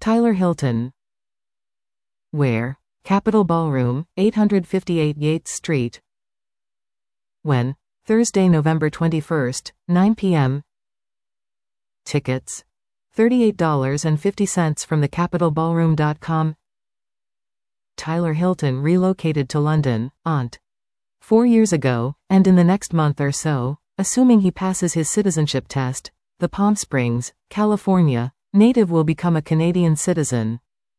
Tyler Hilton. Where? Capitol Ballroom, 858 Yates Street. When? Thursday, November 21st, 9 p.m. Tickets. $38.50 from thecapitolballroom.com. Tyler Hilton relocated to London, Ont. 4 years ago, and in the next month or so, assuming he passes his citizenship test, the Palm Springs, California, native will become a Canadian citizen.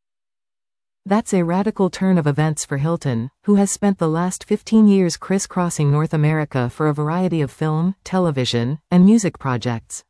That's a radical turn of events for Hilton, who has spent the last 15 years crisscrossing North America for a variety of film, television, and music projects.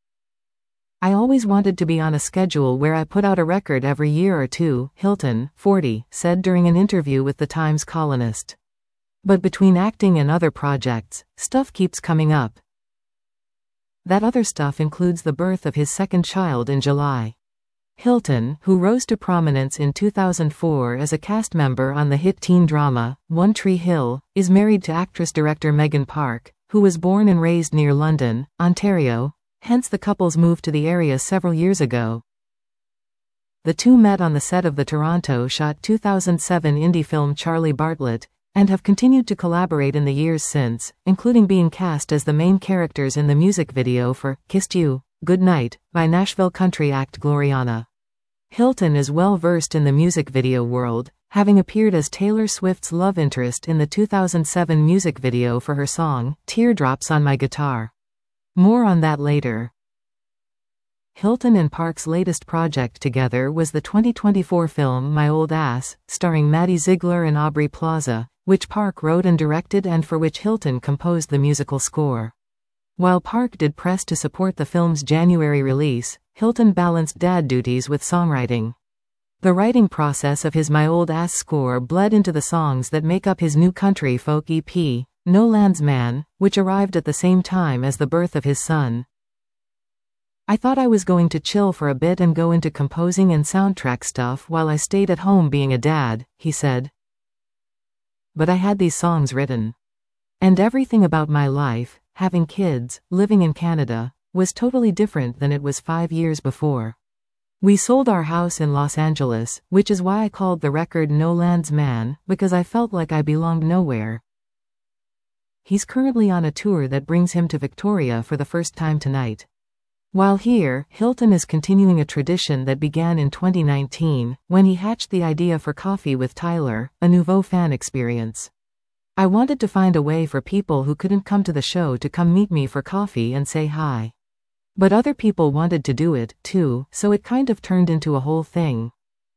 I always wanted to be on a schedule where I put out a record every year or two, Hilton, 40, said during an interview with the Times columnist. But between acting and other projects, stuff keeps coming up. That other stuff includes the birth of his second child in July. Hilton, who rose to prominence in 2004 as a cast member on the hit teen drama, One Tree Hill, is married to actress-director Megan Park, who was born and raised near London, Ontario, hence the couple's move to the area several years ago. The two met on the set of the Toronto-shot 2007 indie film Charlie Bartlett, and have continued to collaborate in the years since, including being cast as the main characters in the music video for Kissed You, Good Night, by Nashville country act Gloriana. Hilton is well versed in the music video world, having appeared as Taylor Swift's love interest in the 2007 music video for her song, Teardrops on My Guitar. More on that later. Hilton and Park's latest project together was the 2024 film My Old Ass, starring Maddie Ziegler and Aubrey Plaza, which Park wrote and directed and for which Hilton composed the musical score. While Park did press to support the film's January release, Hilton balanced dad duties with songwriting. The writing process of his My Old Ass score bled into the songs that make up his new country folk EP, No Land's Man, which arrived at the same time as the birth of his son. I thought I was going to chill for a bit and go into composing and soundtrack stuff while I stayed at home being a dad, he said. But I had these songs written. And everything about my life, having kids, living in Canada, was totally different than it was 5 years before. We sold our house in Los Angeles, which is why I called the record No Land's Man, because I felt like I belonged nowhere. He's currently on a tour that brings him to Victoria for the first time tonight. While here, Hilton is continuing a tradition that began in 2019, when he hatched the idea for Coffee with Tyler, a Nouveau fan experience. I wanted to find a way for people who couldn't come to the show to come meet me for coffee and say hi. But other people wanted to do it, too, so it kind of turned into a whole thing.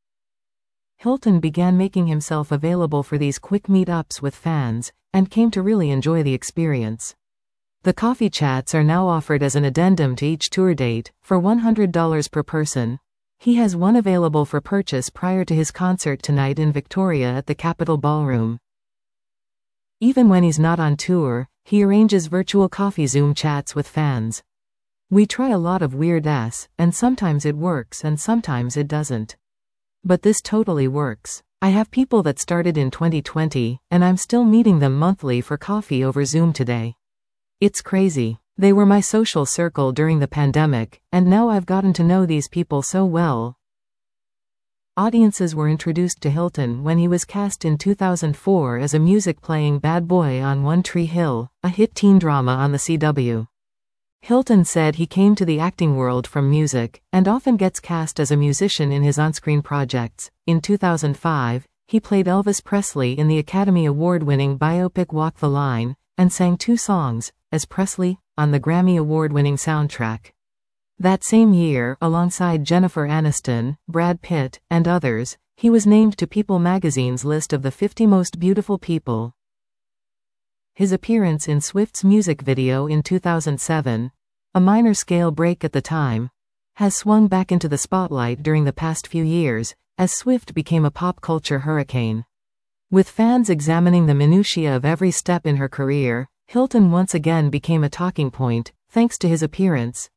Hilton began making himself available for these quick meet-ups with fans, and came to really enjoy the experience. The coffee chats are now offered as an addendum to each tour date, for $100 per person. He has one available for purchase prior to his concert tonight in Victoria at the Capitol Ballroom. Even when he's not on tour, he arranges virtual coffee Zoom chats with fans. We try a lot of weird-ass, and sometimes it works and sometimes it doesn't. But this totally works. I have people that started in 2020, and I'm still meeting them monthly for coffee over Zoom today. It's crazy. They were my social circle during the pandemic, and now I've gotten to know these people so well. Audiences were introduced to Hilton when he was cast in 2004 as a music-playing bad boy on One Tree Hill, a hit teen drama on the CW. Hilton said he came to the acting world from music, and often gets cast as a musician in his on-screen projects. In 2005, he played Elvis Presley in the Academy Award-winning biopic Walk the Line, and sang 2 songs, as Presley, on the Grammy Award-winning soundtrack. That same year, alongside Jennifer Aniston, Brad Pitt, and others, he was named to People magazine's list of the 50 most beautiful people. His appearance in Swift's music video in 2007, a minor-scale break at the time, has swung back into the spotlight during the past few years, as Swift became a pop culture hurricane. With fans examining the minutiae of every step in her career, Hilton once again became a talking point, thanks to his appearance.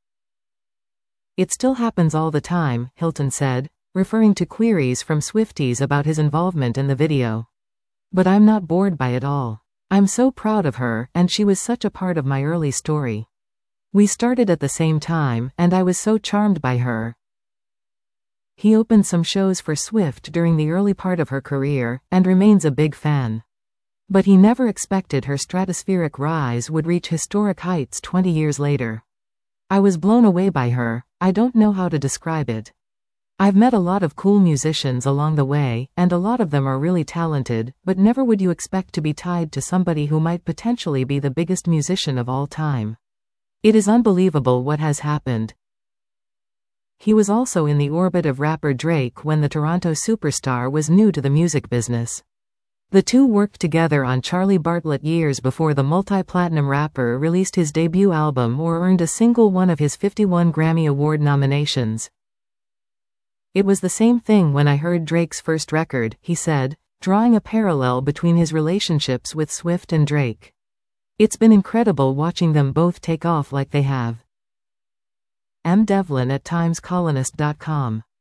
It still happens all the time, Hilton said, referring to queries from Swifties about his involvement in the video. But I'm not bored by it all. I'm so proud of her, and she was such a part of my early story. We started at the same time, and I was so charmed by her. He opened some shows for Swift during the early part of her career, and remains a big fan. But he never expected her stratospheric rise would reach historic heights 20 years later. I was blown away by her. I don't know how to describe it. I've met a lot of cool musicians along the way, and a lot of them are really talented, but never would you expect to be tied to somebody who might potentially be the biggest musician of all time. It is unbelievable what has happened. He was also in the orbit of rapper Drake when the Toronto superstar was new to the music business. The two worked together on Charlie Bartlett years before the multi-platinum rapper released his debut album or earned a single one of his 51 Grammy Award nominations. It was the same thing when I heard Drake's first record, he said, drawing a parallel between his relationships with Swift and Drake. It's been incredible watching them both take off like they have. M. Devlin at TimesColonist.com